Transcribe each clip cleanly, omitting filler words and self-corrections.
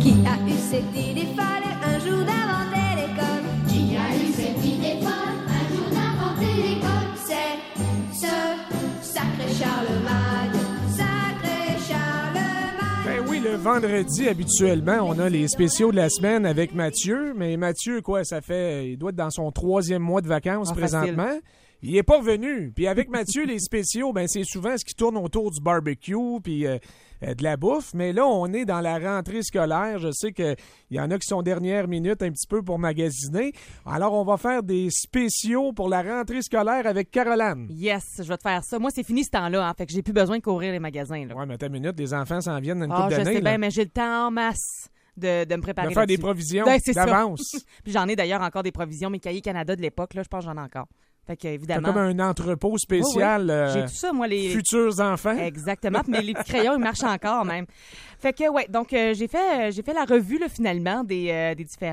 Qui a eu cette idée folle un jour d'inventer l'école? Qui a eu cette idée folle un jour d'inventer l'école? C'est ce sacré Charlemagne, sacré Charlemagne. Ben oui, le vendredi, habituellement, on a les spéciaux de la semaine avec Mathieu. Mais Mathieu, quoi, il doit être dans son 3e mois de vacances présentement. Facile. Il est pas revenu. Puis avec Mathieu, les spéciaux, ben c'est souvent ce qui tourne autour du barbecue puis de la bouffe. Mais là, on est dans la rentrée scolaire. Je sais qu'il y en a qui sont dernière minute un petit peu pour magasiner. Alors, on va faire des spéciaux pour la rentrée scolaire avec Caroline. Yes, je vais te faire ça. Moi, c'est fini ce temps-là. Hein, fait que j'ai plus besoin de courir les magasins. Là. Ouais, mais attends une minute, les enfants s'en viennent dans une couple d'années. Je sais bien, mais j'ai le temps en masse. De me préparer. De faire des provisions d'avance. Puis j'en ai d'ailleurs encore des provisions. Mes cahiers Canada de l'époque, là, je pense que j'en ai encore. Fait que, évidemment. C'est comme un entrepôt spécial. Oui. J'ai tout ça, moi, les futurs enfants. Exactement. Mais les petits crayons, ils marchent encore même. Fait que, ouais, donc j'ai fait la revue, là, finalement, des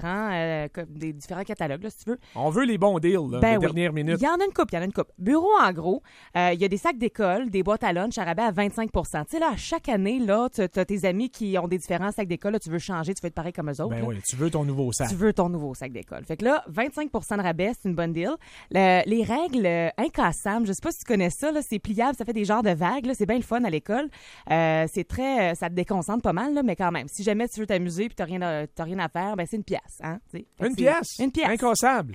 différents catalogues, là, si tu veux. On veut les bons deals, là, les dernières minutes. Il y en a une coupe. Bureau, en gros, il y a des sacs d'école, des boîtes à lunch à rabais à 25 %. Tu sais, là, à chaque année, là, tu as tes amis qui ont des différents sacs d'école, là, tu veux changer, tu veux être pareil comme eux autres. Ben oui, tu veux ton nouveau sac. Tu veux ton nouveau sac d'école. Fait que là, 25 % de rabais, c'est une bonne deal. Les règles incassables, je sais pas si tu connais ça, là, c'est pliable, ça fait des genres de vagues, là, c'est bien le fun à l'école. Ça te déconcentre pas mal, là, mais quand même, si jamais tu veux t'amuser puis t'as rien à faire, ben c'est une pièce, hein. Une pièce? Incassable.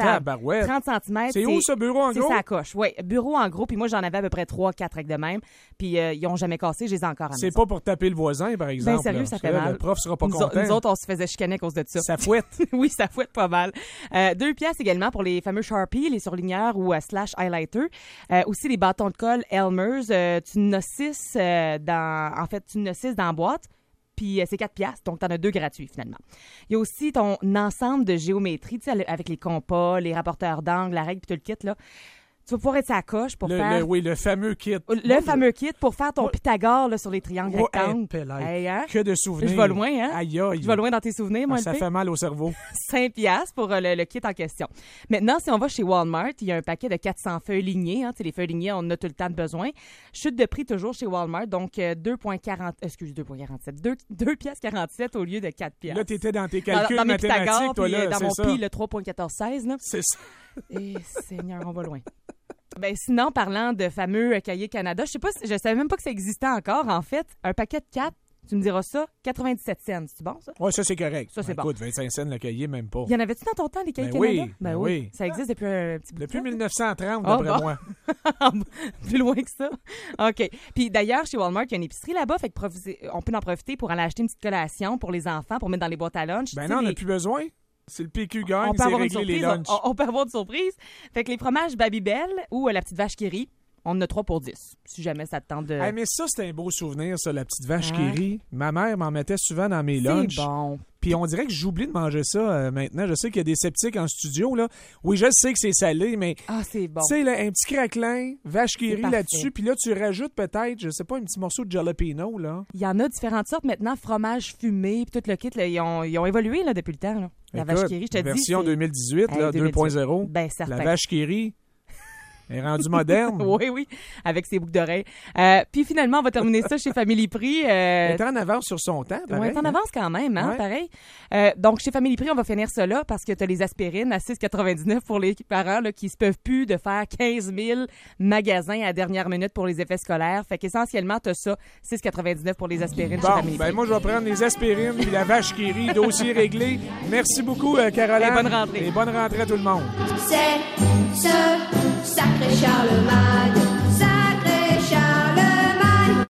30 cm. C'est où ça, bureau en gros? C'est sa coche, oui. Bureau en gros, puis moi j'en avais à peu près 3-4 avec de même, puis ils ont jamais cassé, je les ai encore à C'est pas pour taper le voisin, par exemple. Ben sérieux, ça fait mal. Le prof sera pas content. Nous autres, on se faisait chicaner à cause de ça. Ça fouette. Oui, ça fouette pas mal. 2 pièces également pour les fameux Sharpie, les surligneurs ou slash highlighter. Aussi les bâtons de colle Elmer's. Tu en as 6 dans la boîte. Puis c'est 4 piastres, donc t'en as 2 gratuits finalement. Il y a aussi ton ensemble de géométrie, tu sais, avec les compas, les rapporteurs d'angle, la règle, puis tout le kit, là. Tu vas pouvoir être sa coche pour faire... Oui, le fameux kit. Le fameux kit pour faire ton Pythagore là, sur les triangles rectangles. Hein? Que de souvenirs. Je vais loin, hein? Aïe, aïe. Je vais loin dans tes souvenirs, moi. Ça fait mal au cerveau. 5 piastres pour le kit en question. Maintenant, si on va chez Walmart, il y a un paquet de 400 feuilles lignées. Hein? Tu sais, les feuilles lignées, on en a tout le temps de besoin. Chute de prix toujours chez Walmart, donc 2,47 piastres 47 au lieu de 4 piastres. Là, t'étais dans tes calculs dans mathématiques, Pythagore, toi, là, dans mon ça. pi, le 3,1416, là. C'est ça. Et Seigneur, on va loin. Ben sinon, parlant de fameux cahiers Canada, je savais même pas que ça existait encore, en fait. Un paquet de 4, tu me diras ça, 97 cents. C'est bon, ça? Oui, ça, c'est correct. Ça, c'est bon. Écoute, 25 cents le cahier, même pas. Il y en avait-tu dans ton temps, des cahiers Canada? Ben oui. Ça existe depuis un petit bout de temps. Depuis 1930, d'après moi. Plus loin que ça. OK. Puis d'ailleurs, chez Walmart, il y a une épicerie là-bas, fait que on peut en profiter pour aller acheter une petite collation pour les enfants, pour mettre dans les boîtes à lunch. Ben non, on n'a plus besoin. C'est le PQ gagne, c'est régler les lunchs. On peut avoir une surprise. Fait que les fromages Babybel ou la petite vache qui rit, on en a 3 pour 10. Si jamais ça te tente de... mais ça, c'est un beau souvenir, ça, la petite vache qui rit. Ma mère m'en mettait souvent dans mes lunchs. C'est bon. Puis on dirait que j'oublie de manger ça maintenant. Je sais qu'il y a des sceptiques en studio, là. Oui, je sais que c'est salé, mais... Ah, c'est bon. Tu sais, un petit craquelin, vache qui rit là-dessus, puis là, tu rajoutes peut-être, je sais pas, un petit morceau de jalapeno, là. Il y en a différentes sortes maintenant, fromage fumé, puis tout le kit, là, ils ont évolué là, depuis le temps, là. La vache qui rit, je te dis. Version 2018, là, 2.0. Ben, certain. La vache qui rit. Elle est rendue moderne. Oui, avec ses boucles d'oreilles. Puis finalement, on va terminer ça chez Family Prix. Elle est en avance sur son temps, pareil. Oui, elle est en avance quand même, hein, pareil. Donc, chez Family Prix, on va finir ça là parce que tu as les aspirines à 6,99 pour les parents là, qui se peuvent plus de faire 15 000 magasins à dernière minute pour les effets scolaires. Fait qu'essentiellement, tu as ça, 6,99 pour les aspirines chez Family Prix. Moi, je vais prendre les aspirines puis la vache qui rit, dossier réglé. Merci beaucoup, Caroline. Et bonne rentrée. Et bonne rentrée à tout le monde. C'est ce sacré Charlemagne.